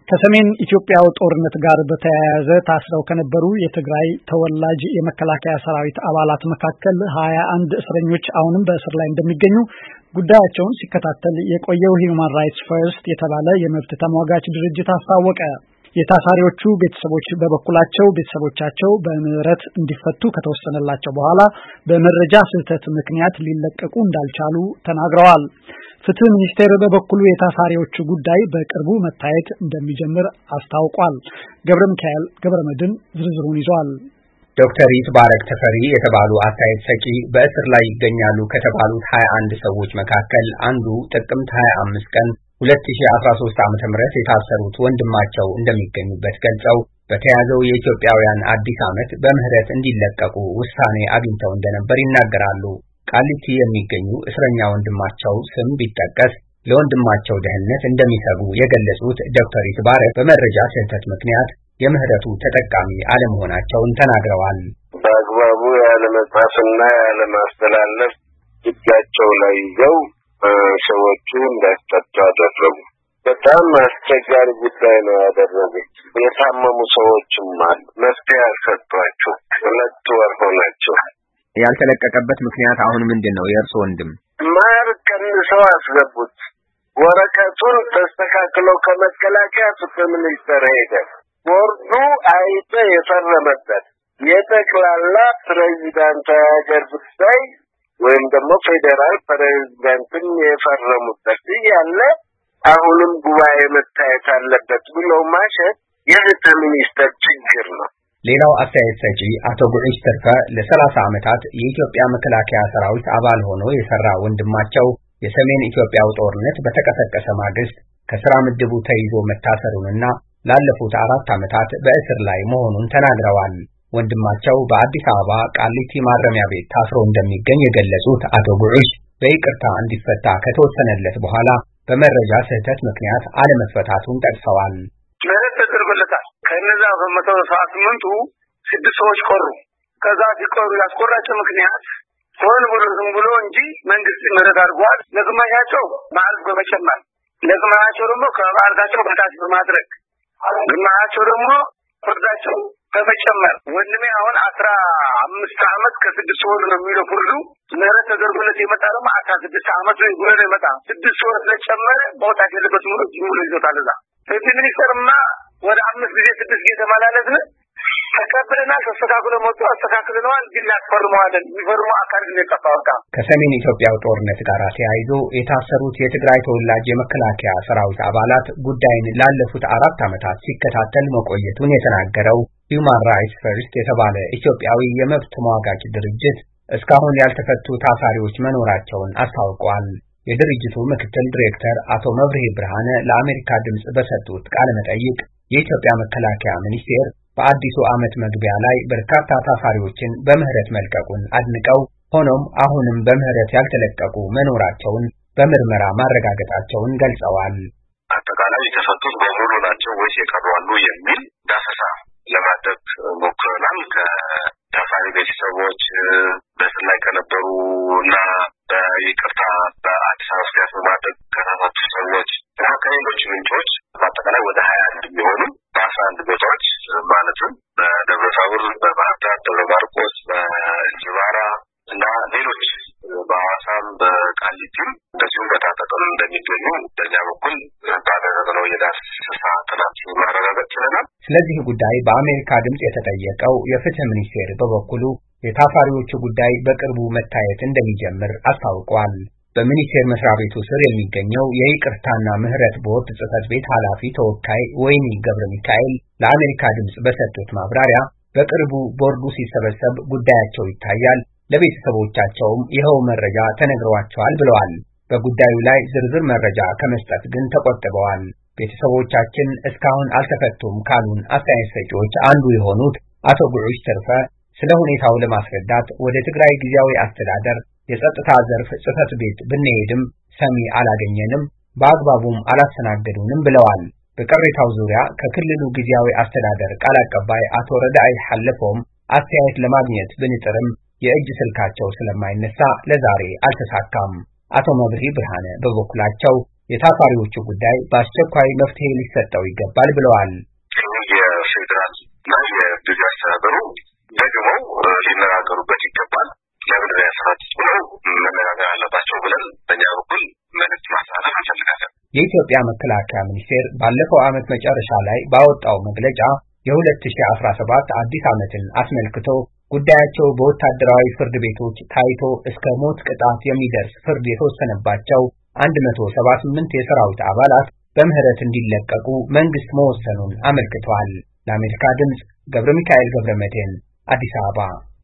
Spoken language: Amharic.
ከሰሜን ኢትዮጵያው ጦርነት ጋር በተያያዘ ታስረው ከነበሩ የትግራይ ተወላጅ የመከላከያ ሰራዊት አባላት መካከል 21 እስረኞች አሁንም በእስር ላይ እንደሚገኙ ጉዳያቸውን ሲከታተል የቆየው Human Rights First የተባለ የመብት ተሟጋች ድርጅት አስታወቀ። የታሳሪዎቹ ቤተሰቦች በበኩላቸው ቤተሰቦቻቸው በምህረት እንዲፈቱ ከተወሰነላቸው በኋላ በመረጃ ስህተት ምክንያት ሊለቀቁ እንዳልቻሉ ተናግረዋል። ፍትህ ሚኒስቴር በበኩሉ የታሳሪዎቹ ጉዳይ በቅርቡ መታየት እንደሚጀምር አስታውቋል። ገብረሚካኤል ገብረመድን ዝርዝሩን ይዟል። ዶክተር ይትባረክ ተፈሪ የተባሉ አስተያየት ሰጪ በእስር ላይ ይገኛሉ ከተባሉት 21 ሰዎች መካከል አንዱ ጥቅምት 25 ቀን 2013 ዓ.ም የታሰሩት ወንድማቸው እንደሚገኙበት ገልጸው በተያዘው የኢትዮጵያውያን አዲስ ዓመት በምህረት እንዲለቀቁ ውሳኔ አግኝተው እንደነበር ይናገራሉ። ቃሊቲ የሚገኙ እስረኛ ወንድማቸው ስም ቢጠቀስ ለወንድማቸው ደህንነት እንደሚሰጉ የገለጹት ዶክተር ይትባረክ በመረጃ ስህተት ምክንያት የምህረቱ ተጠቃሚ አለመሆናቸውን ተናግረዋል። በአግባቡ ያለመጻፍና ያለማስተላለፍ እጃቸው ላይ ይዘው ሰዎቹ እንዳይፈቱ አደረጉ። በጣም አስቸጋሪ ጉዳይ ነው ያደረጉት። የታመሙ ሰዎችም አሉ። መፍትሄ አልሰጧቸው። 2 ወር ሆናቸው። ያልተለቀቀበት ምክንያት አሁን ምንድነው? የእርሶ ወንድም ማር ቀንሰው አስገቡት። ወረቀቱን ተስተካክሎ ከመከላከያ ፍትህ ሚኒስቴር ሄደ። ቦርዱ አይቶ የፈረመበት የጠቅላላ ፕሬዝዳንት ሀገር ጉዳይ ወይም ደግሞ ፌደራል ፕሬዝዳንትን የፈረሙበት ያለ አሁንም ጉባኤ መታየት አለበት ብሎ ማሸት የፍትህ ሚኒስቴር ችግር ነው። ሌላው አስተያየት ሰጪ አቶ ጉዑሽ ተርፈ ለ30 ዓመታት የኢትዮጵያ መከላከያ ሰራዊት አባል ሆኖ የሰራ ወንድማቸው የሰሜን ኢትዮጵያው ጦርነት በተቀሰቀሰ ማግስት ከስራ ምድቡ ተይዞ መታሰሩንና ላለፉት 4 ዓመታት በእስር ላይ መሆኑን ተናግረዋል። ወንድማቸው በአዲስ አበባ ቃሊቲ ማረሚያ ቤት ታስሮ እንደሚገኝ የገለጹት አቶ ጉዑሽ በይቅርታ እንዲፈታ ከተወሰነለት በኋላ በመረጃ ስህተት ምክንያት አለመፈታቱን ጠቅሰዋል። ከነዛ በ178ቱ 6 ሰዎች ቆሩ። ከዛ ሲቆሩ ያስቆራቸው ምክንያት ሆን ብሎ ዝም ብሎ እንጂ መንግስት ምህረት አድርጓል። ለግማሻቸው ማዕረግ በመጨመር ለግማሻቸው ደግሞ ከማዕረጋቸው በታች በማድረግ ግማሻቸው ደግሞ ፍርዳቸው በመጨመር ወንድሜ አሁን 15 ዓመት ከ6 ወር ነው የሚለው ፍርዱ። ምህረት ተደርጎለት የመጣ ደግሞ 16 ዓመት ነው ይጎረ የመጣ 6 ወር ስለጨመረ መውጣት የለበት ሙሉ ሙሉ ይዞታል። እዛ ፍትህ ሚኒስቴርማ ወደ 5 ጊዜ 6 ጊዜ ተማላለዝነ ተቀበለና ተስተካክሎ መጥቶ አስተካክለናል። ግን ያስፈርመዋል የሚፈርሙ አካል ግን ተጣጣ ከሰሜን ኢትዮጵያው ጦርነት ጋር ተያይዞ የታሰሩት የትግራይ ተወላጅ የመከላከያ ሰራዊት አባላት ጉዳይን ላለፉት 4 ዓመታት ሲከታተል መቆየቱን የተናገረው Human Rights First የተባለ ኢትዮጵያዊ የመብት ተሟጋች ድርጅት እስካሁን ያልተፈቱ ታሳሪዎች መኖራቸውን አስታውቋል። የድርጅቱ ምክትል ዲሬክተር አቶ መብርሄ ብርሃነ ለአሜሪካ ድምጽ በሰጡት ቃለ መጠይቅ የኢትዮጵያ መከላከያ ሚኒስቴር በአዲሱ ዓመት መግቢያ ላይ በርካታ ታሳሪዎችን በምህረት መልቀቁን አድንቀው ሆኖም አሁንም በምህረት ያልተለቀቁ መኖራቸውን በምርመራ ማረጋገጣቸውን ገልጸዋል። አጠቃላይ የተፈቱት በሙሉ ናቸው ወይስ የቀሩ አሉ የሚል ዳሰሳ ለማድረግ ሞክረናል። ከታሳሪ ቤተሰቦች በእስር ላይ ከነበሩና በይቅርታ በአዲስ አበባ ውስጥ ማድረግ ከተፈቱ ሰዎች እና ከሌሎች ምንጮች በአጠቃላይ ወደ 21 የሚሆኑ በ11 ቦታዎች ማለትም በደብረታቦር፣ በባህር ዳር፣ ደብረ ማርቆስ፣ በእንጅባራ እና ሌሎች በሐዋሳም በቃሊቲም እንደዚሁም በታጠቀም እንደሚገኙ በእኛ በኩል ባደረግነው የዳሰሳ ጥናት ማረጋገጥ ችለናል። ስለዚህ ጉዳይ በአሜሪካ ድምጽ የተጠየቀው የፍትህ ሚኒስቴር በበኩሉ የታሳሪዎቹ ጉዳይ በቅርቡ መታየት እንደሚጀምር አስታውቋል። በሚኒስቴር መስሪያ ቤቱ ስር የሚገኘው የይቅርታና ምህረት ቦርድ ጽሕፈት ቤት ኃላፊ ተወካይ ወይኒ ገብረ ሚካኤል ለአሜሪካ ድምጽ በሰጡት ማብራሪያ በቅርቡ ቦርዱ ሲሰበሰብ ጉዳያቸው ይታያል፣ ለቤተሰቦቻቸውም ይኸው መረጃ ተነግሯቸዋል ብለዋል። በጉዳዩ ላይ ዝርዝር መረጃ ከመስጠት ግን ተቆጥበዋል። ቤተሰቦቻችን እስካሁን አልተፈቱም ካሉን አስተያየት ሰጪዎች አንዱ የሆኑት አቶ ጉዑሽ ተርፈ ስለ ሁኔታው ለማስረዳት ወደ ትግራይ ጊዜያዊ አስተዳደር የጸጥታ ዘርፍ ጽሕፈት ቤት ብንሄድም ሰሚ አላገኘንም፣ በአግባቡም አላስተናገዱንም ብለዋል። በቅሬታው ዙሪያ ከክልሉ ጊዜያዊ አስተዳደር ቃል አቀባይ አቶ ረዳኢ ሐለፎም አስተያየት ለማግኘት ብንጥርም የእጅ ስልካቸው ስለማይነሳ ለዛሬ አልተሳካም። አቶ መብርሄ ብርሃነ በበኩላቸው የታሳሪዎቹ ጉዳይ በአስቸኳይ መፍትሄ ሊሰጠው ይገባል ብለዋል። የፌዴራል እና የጊዜያዊ አስተዳደሩ ደግሞ ሊነጋገሩበት ይገባል። ለምንድን ያሰራጩት ብለው መነጋገር አለባቸው ብለን በእኛ በኩል መልዕክት ማስተላለፍ እንፈልጋለን። የኢትዮጵያ መከላከያ ሚኒስቴር ባለፈው ዓመት መጨረሻ ላይ ባወጣው መግለጫ የ2017 አዲስ ዓመትን አስመልክቶ ጉዳያቸው በወታደራዊ ፍርድ ቤቶች ታይቶ እስከ ሞት ቅጣት የሚደርስ ፍርድ የተወሰነባቸው 178 የሰራዊት አባላት በምህረት እንዲለቀቁ መንግስት መወሰኑን አመልክቷል። ለአሜሪካ ድምጽ ገብረ ሚካኤል ገብረ መድህን አዲስ አበባ